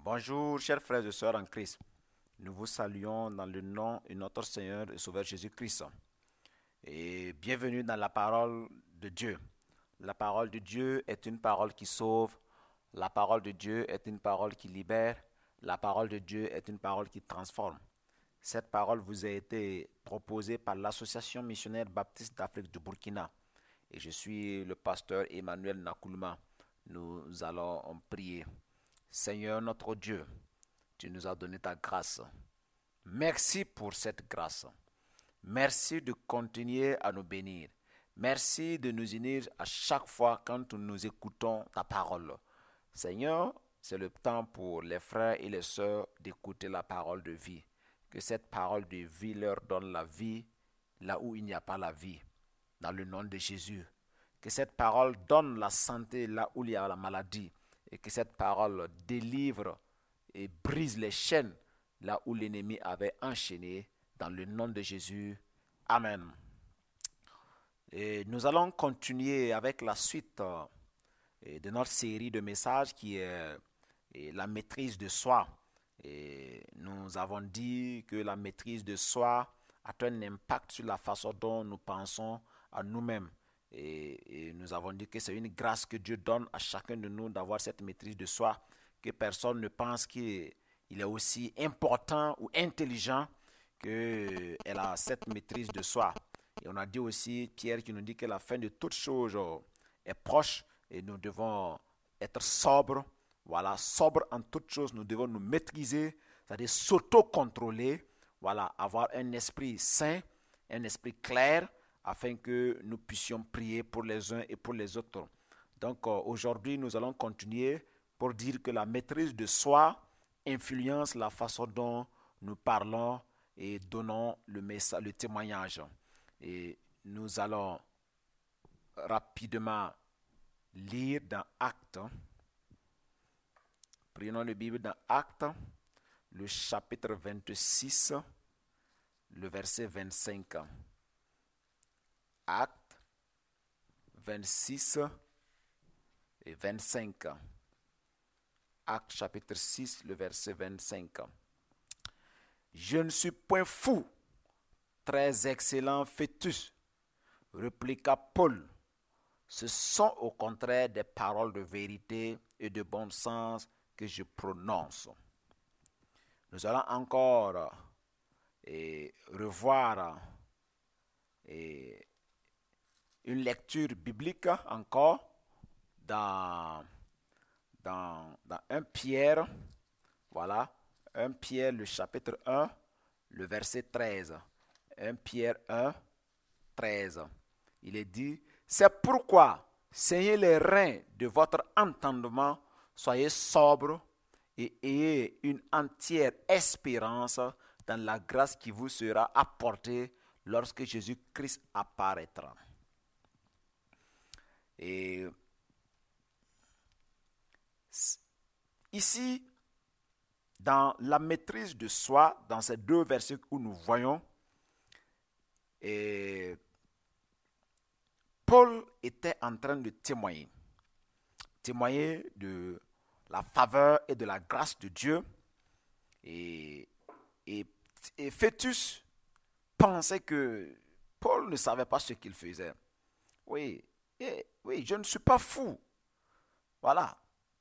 Bonjour, chers frères et sœurs en Christ. Nous vous saluons dans le nom de notre Seigneur et Sauveur Jésus-Christ. Et bienvenue dans la parole de Dieu. La parole de Dieu est une parole qui sauve. La parole de Dieu est une parole qui libère. La parole de Dieu est une parole qui transforme. Cette parole vous a été proposée par l'Association missionnaire baptiste d'Afrique du Burkina. Et je suis le pasteur Emmanuel Nakoulma. Nous allons prier. Seigneur notre Dieu, tu nous as donné ta grâce. Merci pour cette grâce. Merci de continuer à nous bénir. Merci de nous unir à chaque fois quand nous écoutons ta parole. Seigneur, c'est le temps pour les frères et les sœurs d'écouter la parole de vie. Que cette parole de vie leur donne la vie là où il n'y a pas la vie. Dans le nom de Jésus. Que cette parole donne la santé là où il y a la maladie. Et que cette parole délivre et brise les chaînes là où l'ennemi avait enchaîné. Dans le nom de Jésus. Amen. Et nous allons continuer avec la suite de notre série de messages qui est la maîtrise de soi. Et nous avons dit que la maîtrise de soi a un impact sur la façon dont nous pensons à nous-mêmes. Et nous avons dit que c'est une grâce que Dieu donne à chacun de nous d'avoir cette maîtrise de soi, que personne ne pense qu'il est aussi important ou intelligent qu'elle a cette maîtrise de soi. Et on a dit aussi, Pierre qui nous dit que la fin de toute chose est proche et nous devons être sobres. Voilà, sobres en toutes choses, nous devons nous maîtriser, c'est-à-dire s'auto-contrôler. Voilà, avoir un esprit sain, un esprit clair, afin que nous puissions prier pour les uns et pour les autres. Donc aujourd'hui, nous allons continuer pour dire que la maîtrise de soi influence la façon dont nous parlons et donnons le témoignage. Et nous allons rapidement lire dans Actes. Prenons la Bible dans Actes, le chapitre 26, le verset 25. Actes 26 et 25. Actes chapitre 6, le verset 25. Je ne suis point fou, très excellent fœtus, répliqua Paul. Ce sont au contraire des paroles de vérité et de bon sens que je prononce. Nous allons encore revoir une lecture biblique encore dans 1 Pierre, voilà, 1 Pierre le chapitre 1, le verset 13. 1 Pierre 1, 13. Il est dit, c'est pourquoi, saignez les reins de votre entendement, soyez sobres et ayez une entière espérance dans la grâce qui vous sera apportée lorsque Jésus-Christ apparaîtra. Et ici, dans la maîtrise de soi, dans ces deux versets où nous voyons, Paul était en train de témoigner de la faveur et de la grâce de Dieu. Et Fétus pensait que Paul ne savait pas ce qu'il faisait. Oui, je ne suis pas fou. Voilà.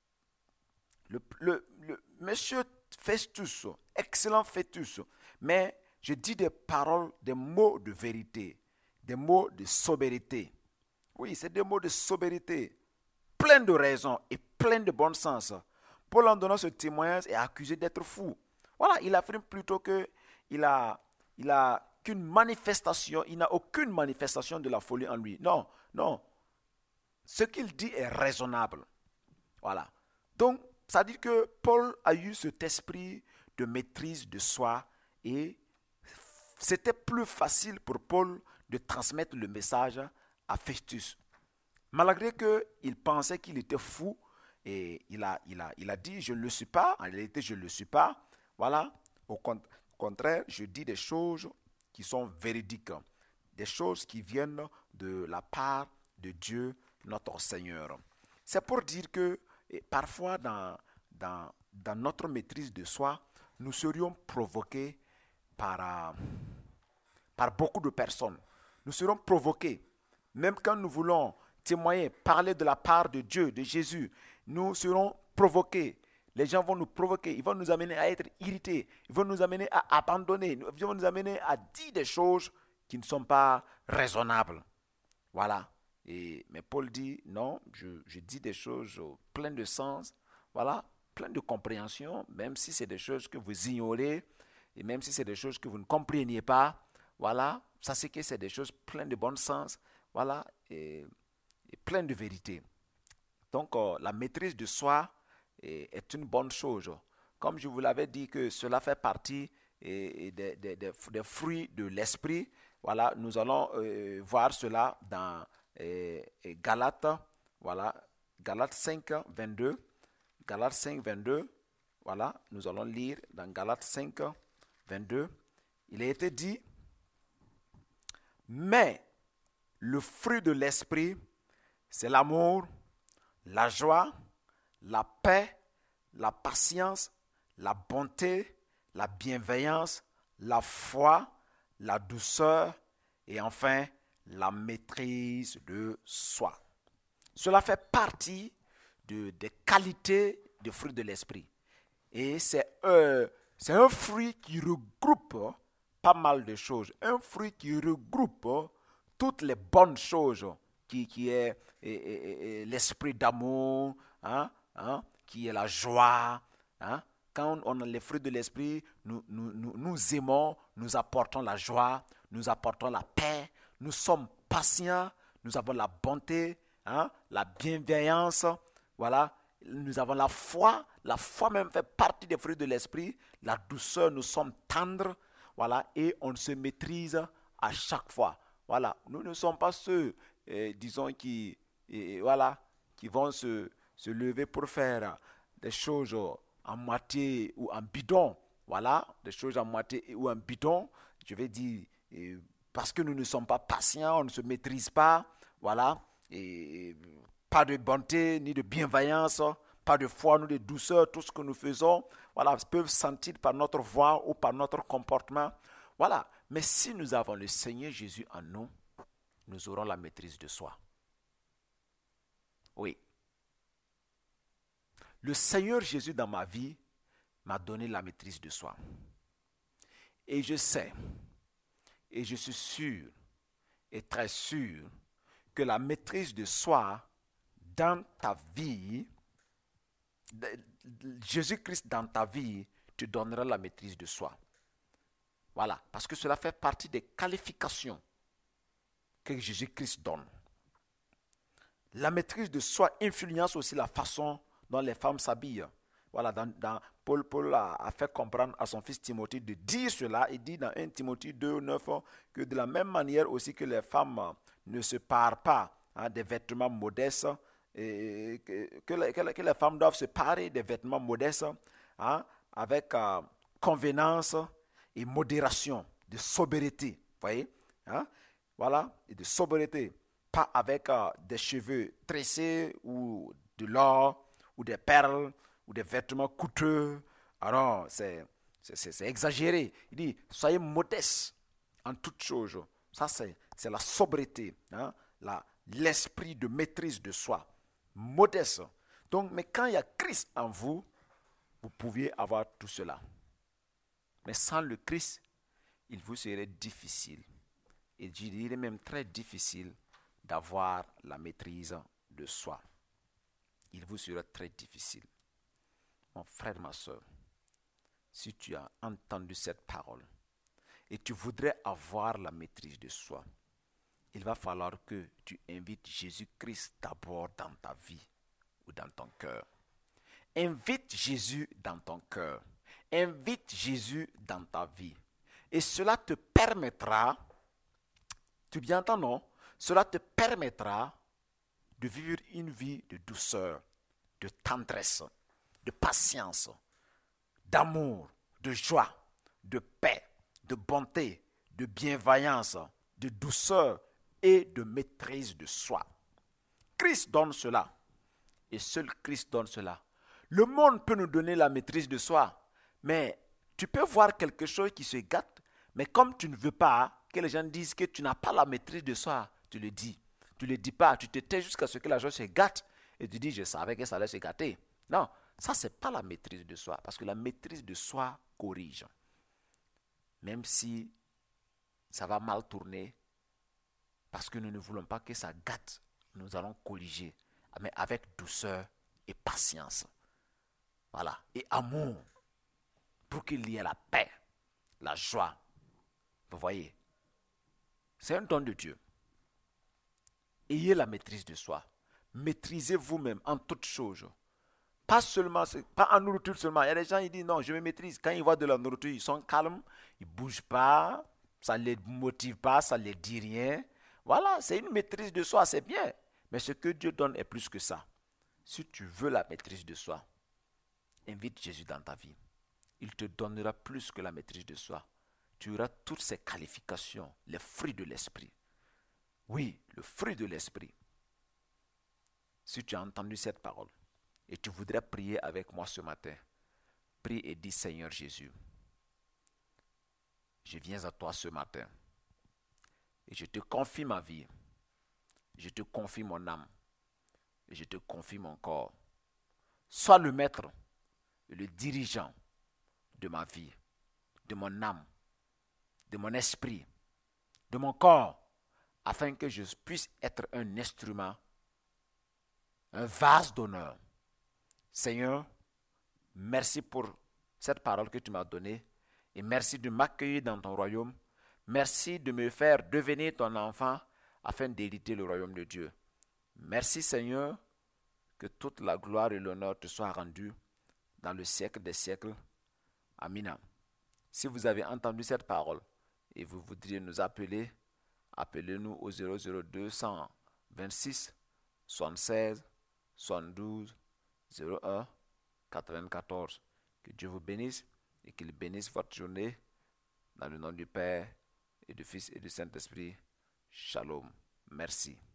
Le monsieur Festus, excellent Festus, mais je dis des paroles, des mots de vérité, des mots de sobriété. Oui, c'est des mots de sobriété, plein de raisons et plein de bon sens. Paul, en donnant ce témoignage, est accusé d'être fou. Voilà, il affirme plutôt qu'il a qu'une manifestation, il n'a aucune manifestation de la folie en lui. Non. Ce qu'il dit est raisonnable. Voilà. Donc, ça dit que Paul a eu cet esprit de maîtrise de soi et c'était plus facile pour Paul de transmettre le message à Festus. Malgré qu'il pensait qu'il était fou, et il a dit, je ne le suis pas, en réalité je ne le suis pas. Voilà, au contraire, je dis des choses qui sont véridiques, des choses qui viennent de la part de Dieu, notre Seigneur. C'est pour dire que parfois dans dans notre maîtrise de soi, nous serions provoqués par beaucoup de personnes. Nous serons provoqués. Même quand nous voulons témoigner, parler de la part de Dieu, de Jésus, nous serons provoqués. Les gens vont nous provoquer, ils vont nous amener à être irrités, ils vont nous amener à abandonner, ils vont nous amener à dire des choses qui ne sont pas raisonnables. Voilà. Mais Paul dit, non, je dis des choses pleines de sens, voilà, pleines de compréhension, même si c'est des choses que vous ignorez, et même si c'est des choses que vous ne compreniez pas, voilà, sachez que c'est des choses pleines de bon sens, voilà, et pleines de vérité. Donc, la maîtrise de soi est une bonne chose. Comme je vous l'avais dit que cela fait partie des fruits de l'esprit, voilà, nous allons voir cela dans Galates, voilà, Galates 5, 22. Galates 5, 22, voilà, nous allons lire dans Galates 5, 22. Il a été dit, mais le fruit de l'esprit, c'est l'amour, la joie, la paix, la patience, la bonté, la bienveillance, la foi, la douceur et enfin la maîtrise de soi. Cela fait partie des qualités des fruits de l'esprit. Et c'est un fruit qui regroupe pas mal de choses. Un fruit qui regroupe toutes les bonnes choses qui est l'esprit d'amour, qui est la joie. Quand on a les fruits de l'esprit, nous aimons, nous apportons la joie, nous apportons la paix, nous sommes patients, nous avons la bonté, la bienveillance, voilà. Nous avons la foi même fait partie des fruits de l'esprit, la douceur, nous sommes tendres, voilà, et on se maîtrise à chaque fois. Voilà, nous ne sommes pas ceux, disons, qui vont se lever pour faire des choses en moitié ou en bidon. Voilà, des choses en moitié ou en bidon. Je vais dire, parce que nous ne sommes pas patients, on ne se maîtrise pas. Voilà, et pas de bonté ni de bienveillance, pas de foi ni de douceur. Tout ce que nous faisons, voilà, peuvent sentir par notre voix ou par notre comportement. Voilà, mais si nous avons le Seigneur Jésus en nous, nous aurons la maîtrise de soi. Oui. Le Seigneur Jésus dans ma vie m'a donné la maîtrise de soi. Et je sais, et je suis sûr, et très sûr, que la maîtrise de soi dans ta vie, Jésus-Christ dans ta vie te donnera la maîtrise de soi. Voilà, parce que cela fait partie des qualifications que Jésus-Christ donne. La maîtrise de soi influence aussi la façon dont les femmes s'habillent. Voilà, Paul a fait comprendre à son fils Timothée de dire cela. Il dit dans 1 Timothée 2, 9 que de la même manière aussi que les femmes ne se parent pas des vêtements modestes, et que les femmes doivent se parer des vêtements modestes avec convenance et modération, de sobriété. Voyez, voilà, et de sobriété. Pas avec des cheveux tressés ou de l'or ou des perles ou des vêtements coûteux. Alors, c'est exagéré. Il dit, soyez modestes en toutes choses. Ça, c'est la sobriété, l'esprit de maîtrise de soi. Modeste. Donc, mais quand il y a Christ en vous, vous pouviez avoir tout cela. Mais sans le Christ, il vous serait difficile, et je dirais même très difficile, d'avoir la maîtrise de soi. Il vous sera très difficile. Mon frère, ma soeur, si tu as entendu cette parole et tu voudrais avoir la maîtrise de soi, il va falloir que tu invites Jésus-Christ d'abord dans ta vie ou dans ton cœur. Invite Jésus dans ton cœur. Invite Jésus dans ta vie. Et cela te permettra, tu bien entends, non? Cela te permettra de vivre une vie de douceur, de tendresse, de patience, d'amour, de joie, de paix, de bonté, de bienveillance, de douceur et de maîtrise de soi. Christ donne cela. Et seul Christ donne cela. Le monde peut nous donner la maîtrise de soi, mais tu peux voir quelque chose qui se gâte, mais comme tu ne veux pas que les gens disent que tu n'as pas la maîtrise de soi, tu le dis. Tu ne le dis pas, tu te tais jusqu'à ce que la chose se gâte et tu dis je savais que ça allait se gâter. Non, ça c'est pas la maîtrise de soi, parce que la maîtrise de soi corrige. Même si ça va mal tourner, parce que nous ne voulons pas que ça gâte, nous allons corriger, mais avec douceur et patience. Voilà, et amour, pour qu'il y ait la paix, la joie. Vous voyez, c'est un don de Dieu. Ayez la maîtrise de soi. Maîtrisez vous-même en toutes choses. Pas seulement, pas en nourriture seulement. Il y a des gens qui disent non, je me maîtrise. Quand ils voient de la nourriture, ils sont calmes, ils ne bougent pas, ça ne les motive pas, ça ne les dit rien. Voilà, c'est une maîtrise de soi, c'est bien. Mais ce que Dieu donne est plus que ça. Si tu veux la maîtrise de soi, invite Jésus dans ta vie. Il te donnera plus que la maîtrise de soi. Tu auras toutes ces qualifications, les fruits de l'esprit. Oui, le fruit de l'esprit. Si tu as entendu cette parole et tu voudrais prier avec moi ce matin, prie et dis Seigneur Jésus, je viens à toi ce matin et je te confie ma vie, je te confie mon âme et je te confie mon corps. Sois le maître et le dirigeant de ma vie, de mon âme, de mon esprit, de mon corps, afin que je puisse être un instrument, un vase d'honneur. Seigneur, merci pour cette parole que tu m'as donnée et merci de m'accueillir dans ton royaume. Merci de me faire devenir ton enfant afin d'hériter le royaume de Dieu. Merci Seigneur, que toute la gloire et l'honneur te soient rendus dans le siècle des siècles. Amina. Si vous avez entendu cette parole et vous voudriez nous appeler, appelez-nous au 00226 76 72 01 94. Que Dieu vous bénisse et qu'il bénisse votre journée dans le nom du Père et du Fils et du Saint-Esprit. Shalom. Merci.